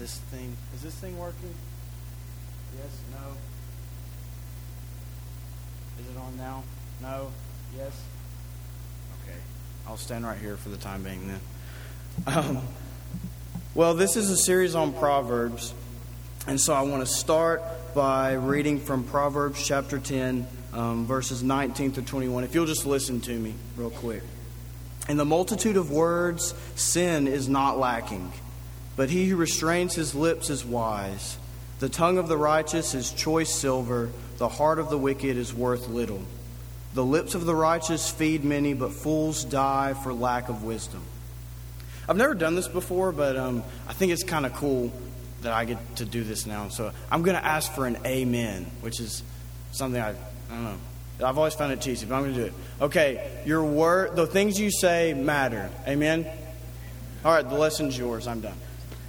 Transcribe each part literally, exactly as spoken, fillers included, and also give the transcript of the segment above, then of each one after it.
this thing, is this thing working? Yes, no. Is it on now? No? Yes? Okay. I'll stand right here for the time being then. Um, well, this is a series on Proverbs. And so I want to start by reading from Proverbs chapter ten, um, verses nineteen through twenty-one. If you'll just listen to me real quick. In the multitude of words, sin is not lacking, but he who restrains his lips is wise. The tongue of the righteous is choice silver, the heart of the wicked is worth little. The lips of the righteous feed many, but fools die for lack of wisdom. I've never done this before, but um, I think it's kind of cool that I get to do this now. So I'm going to ask for an amen, which is something I, I don't know. I've always found it cheesy, but I'm going to do it. Okay, your word, the things you say matter. Amen? All right, the lesson's yours. I'm done.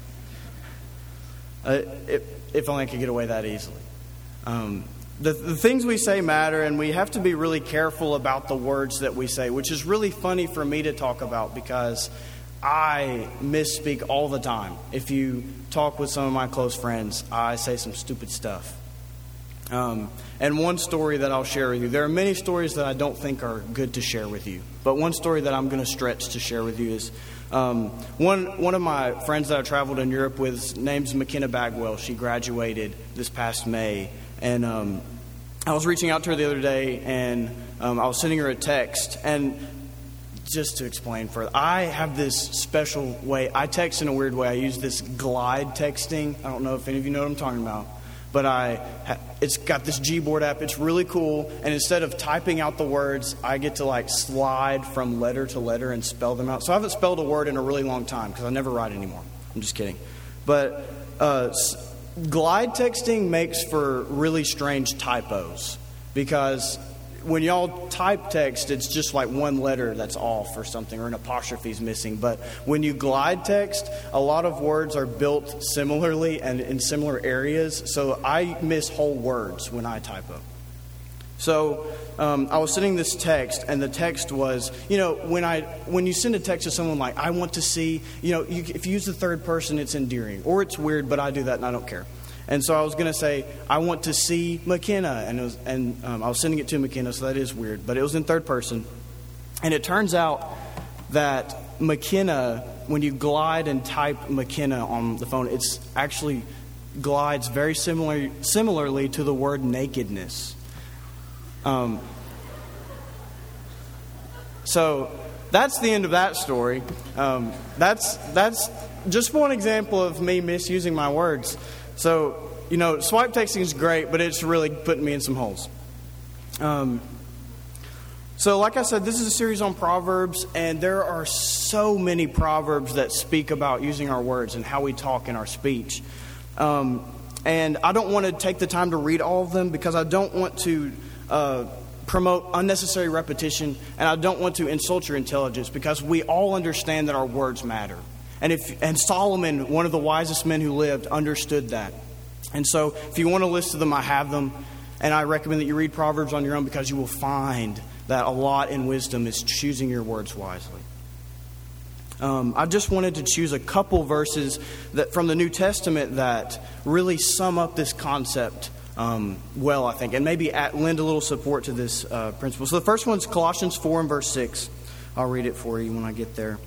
Uh, if, if only I could get away that easily. Um, the, the things we say matter, and we have to be really careful about the words that we say, which is really funny for me to talk about because I misspeak all the time. If you talk with some of my close friends, I say some stupid stuff. Um, and one story that I'll share with you, there are many stories that I don't think are good to share with you, but one story that I'm going to stretch to share with you is um, one one of my friends that I traveled in Europe with, name's McKenna Bagwell. She graduated this past May, and um, I was reaching out to her the other day, and um, I was sending her a text, and just to explain further, I have this special way. I text in a weird way. I use this glide texting. I don't know if any of you know what I'm talking about. But I, it's got this Gboard app. It's really cool. And instead of typing out the words, I get to like slide from letter to letter and spell them out. So I haven't spelled a word in a really long time because I never write anymore. I'm just kidding. But uh, glide texting makes for really strange typos because when y'all type text, it's just like one letter that's off or something, or an apostrophe is missing. But when you glide text, a lot of words are built similarly and in similar areas. So I miss whole words when I typo. So um, I was sending this text, and the text was, you know, when I when you send a text to someone like, I want to see, you know, you, if you use the third person, it's endearing. Or it's weird, but I do that and I don't care. And so I was going to say, I want to see McKenna. And, it was, and um, I was sending it to McKenna, so that is weird. But it was in third person. And it turns out that McKenna, when you glide and type McKenna on the phone, it's actually glides very similar, similarly to the word nakedness. Um, so that's the end of that story. Um, that's that's just one example of me misusing my words. So, you know, swipe texting is great, but it's really putting me in some holes. Um, so, like I said, this is a series on Proverbs, and there are so many Proverbs that speak about using our words and how we talk in our speech. Um, and I don't want to take the time to read all of them because I don't want to uh, promote unnecessary repetition, and I don't want to insult your intelligence because we all understand that our words matter. And if and Solomon, one of the wisest men who lived, understood that. And so if you want to list them, I have them. And I recommend that you read Proverbs on your own because you will find that a lot in wisdom is choosing your words wisely. Um, I just wanted to choose a couple verses that from the New Testament that really sum up this concept um, well, I think, and maybe at, lend a little support to this uh, principle. So the first one's Colossians four and verse six. I'll read it for you when I get there.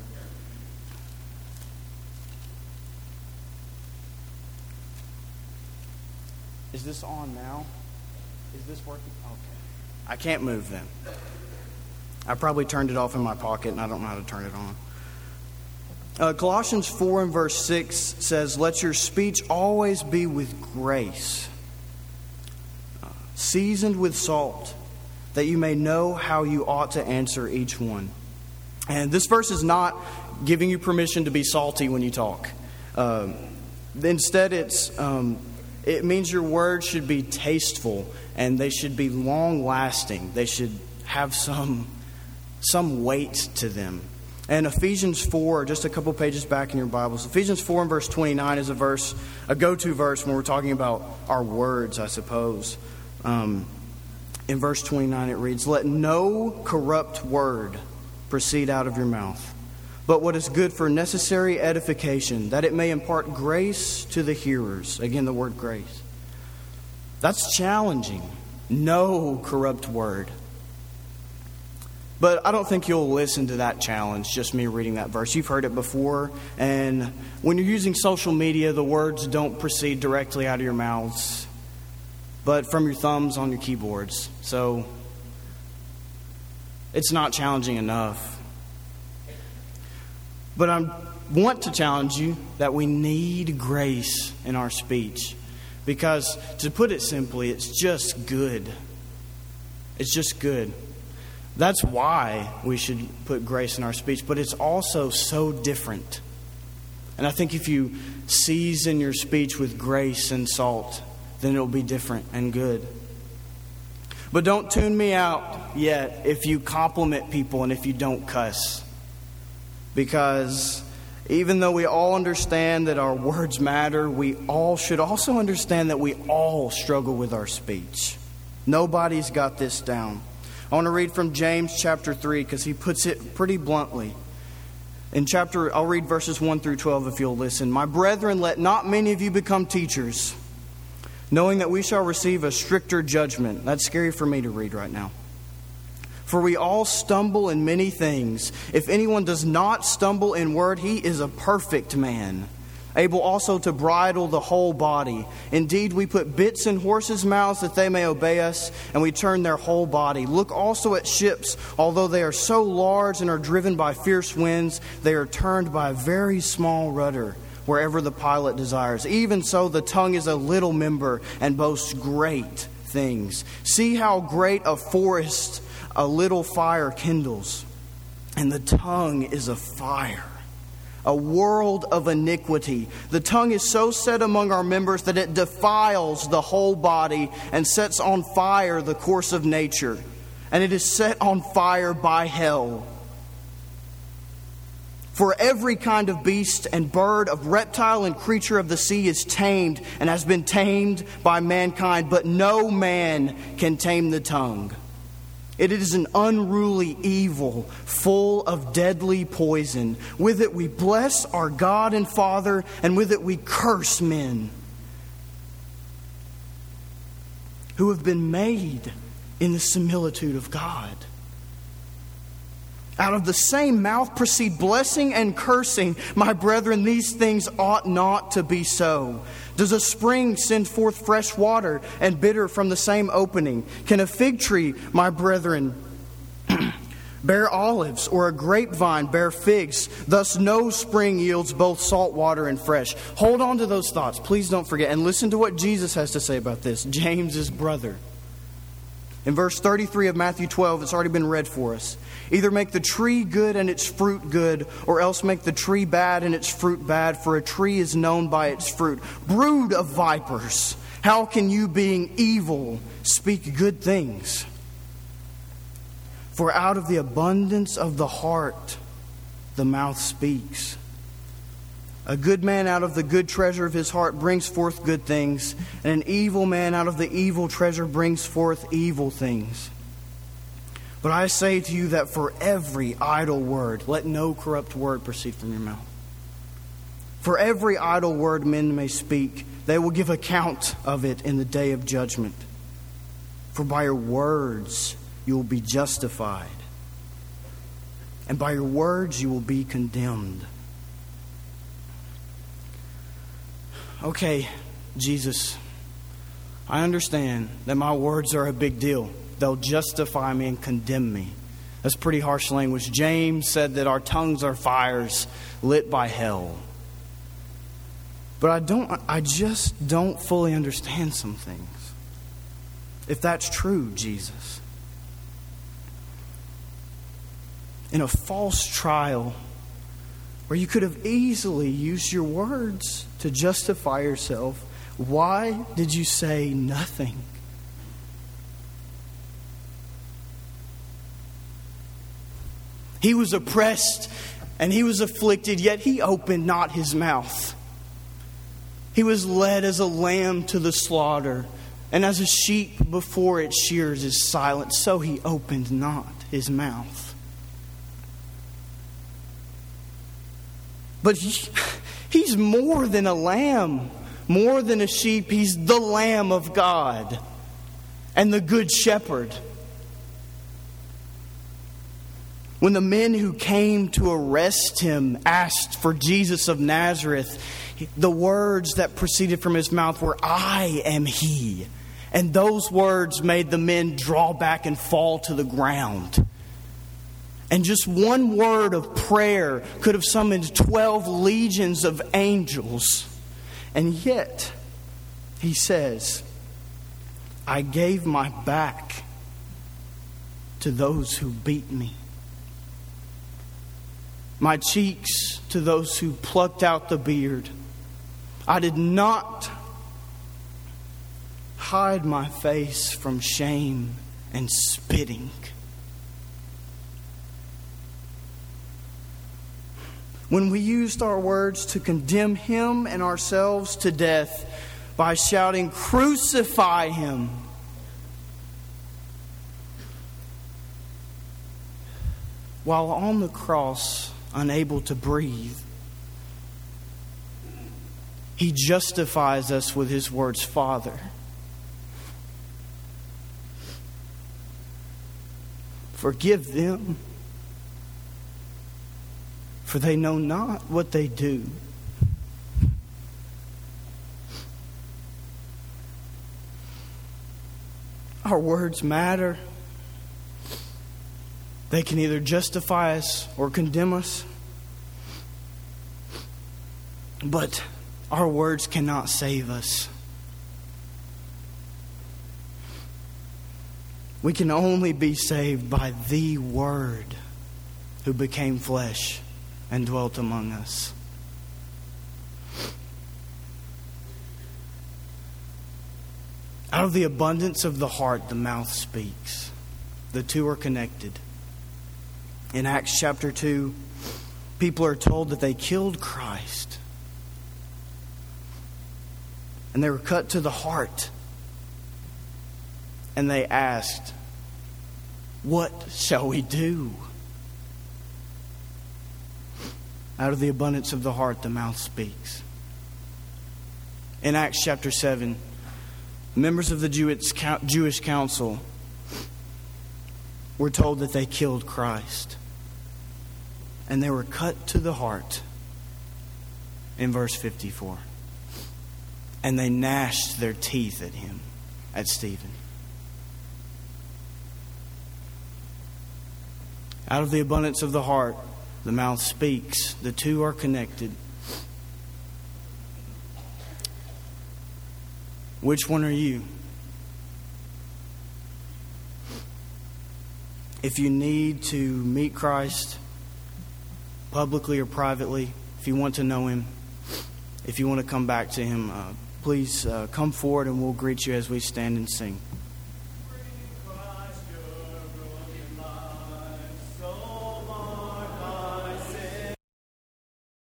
Is this on now? Is this working? Okay. I can't move then. I probably turned it off in my pocket and I don't know how to turn it on. Uh, Colossians four and verse six says, let your speech always be with grace, uh, seasoned with salt, that you may know how you ought to answer each one. And this verse is not giving you permission to be salty when you talk. Uh, instead, it's... Um, It means your words should be tasteful and they should be long-lasting. They should have some some weight to them. And Ephesians four, just a couple pages back in your Bibles, Ephesians four and verse twenty-nine is a verse, a go-to verse when we're talking about our words, I suppose. Um, in verse twenty-nine it reads, let no corrupt word proceed out of your mouth, but what is good for necessary edification, that it may impart grace to the hearers. Again, the word grace. That's challenging. No corrupt word. But I don't think you'll listen to that challenge, just me reading that verse. You've heard it before. And when you're using social media, the words don't proceed directly out of your mouths, but from your thumbs on your keyboards. So it's not challenging enough. But I want to challenge you that we need grace in our speech. Because, to put it simply, it's just good. It's just good. That's why we should put grace in our speech. But it's also so different. And I think if you season your speech with grace and salt, then it'll be different and good. But don't tune me out yet if you compliment people and if you don't cuss. Because even though we all understand that our words matter, we all should also understand that we all struggle with our speech. Nobody's got this down. I want to read from James chapter three because he puts it pretty bluntly. In chapter, I'll read verses one through twelve if you'll listen. My brethren, let not many of you become teachers, knowing that we shall receive a stricter judgment. That's scary for me to read right now. For we all stumble in many things. If anyone does not stumble in word, he is a perfect man, able also to bridle the whole body. Indeed, we put bits in horses' mouths that they may obey us, and we turn their whole body. Look also at ships. Although they are so large and are driven by fierce winds, they are turned by a very small rudder, wherever the pilot desires. Even so, the tongue is a little member and boasts great things. See how great a forest a little fire kindles, and the tongue is a fire, a world of iniquity. The tongue is so set among our members that it defiles the whole body and sets on fire the course of nature, and it is set on fire by hell. For every kind of beast and bird, of reptile and creature of the sea is tamed and has been tamed by mankind, but no man can tame the tongue. It is an unruly evil, full of deadly poison. With it we bless our God and Father, and with it we curse men who have been made in the similitude of God. Out of the same mouth proceed blessing and cursing. My brethren, these things ought not to be so. Does a spring send forth fresh water and bitter from the same opening? Can a fig tree, my brethren, bear olives, or a grapevine bear figs? Thus no spring yields both salt water and fresh. Hold on to those thoughts. Please don't forget. And listen to what Jesus has to say about this. James's brother. In verse thirty-three of Matthew twelve, it's already been read for us. Either make the tree good and its fruit good, or else make the tree bad and its fruit bad, for a tree is known by its fruit. Brood of vipers, how can you, being evil, speak good things? For out of the abundance of the heart, the mouth speaks. A good man out of the good treasure of his heart brings forth good things, and an evil man out of the evil treasure brings forth evil things. But I say to you that for every idle word, let no corrupt word proceed from your mouth. For every idle word men may speak, they will give account of it in the day of judgment. For by your words you will be justified, and by your words you will be condemned. Okay, Jesus, I understand that my words are a big deal. They'll justify me and condemn me. That's pretty harsh language. James said that our tongues are fires lit by hell. But I don't I just don't fully understand some things. If that's true, Jesus. In a false trial where you could have easily used your words to justify yourself, why did you say nothing? He was oppressed and he was afflicted, yet he opened not his mouth. He was led as a lamb to the slaughter, and as a sheep before its shears is silent, so he opened not his mouth. But he, he's more than a lamb, more than a sheep. He's the Lamb of God and the Good Shepherd. When the men who came to arrest him asked for Jesus of Nazareth, the words that proceeded from his mouth were, "I am he." And those words made the men draw back and fall to the ground. And just one word of prayer could have summoned twelve legions of angels. And yet, he says, "I gave my back to those who beat me, my cheeks to those who plucked out the beard. I did not hide my face from shame and spitting." When we used our words to condemn him and ourselves to death by shouting, "Crucify him," while on the cross, unable to breathe, he justifies us with his words, "Father, forgive them, for they know not what they do." Our words matter. They can either justify us or condemn us. But our words cannot save us. We can only be saved by the Word who became flesh and dwelt among us. Out of the abundance of the heart, the mouth speaks. The two are connected. In Acts chapter two, people are told that they killed Christ. And they were cut to the heart. And they asked, "What shall we do?" Out of the abundance of the heart, the mouth speaks. In Acts chapter seven, members of the Jewish council were told that they killed Christ. And they were cut to the heart in verse fifty-four. And they gnashed their teeth at him, at Stephen. Out of the abundance of the heart, the mouth speaks. The two are connected. Which one are you? If you need to meet Christ publicly or privately, if you want to know him, if you want to come back to him, uh, please uh, come forward and we'll greet you as we stand and sing.